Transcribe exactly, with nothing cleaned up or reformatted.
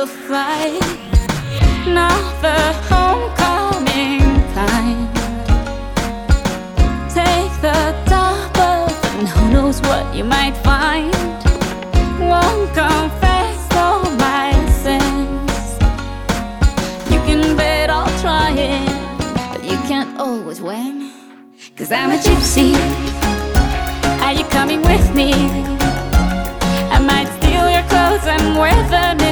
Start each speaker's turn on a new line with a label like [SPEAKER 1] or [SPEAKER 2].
[SPEAKER 1] will fight. Not the homecoming kind. Take the double, and who knows what you might find. Won't confess all my sins. You can bet I'll try it, but you can't always win. 'Cause I'm a gypsy. Are you coming with me? I might steal your clothes and wear them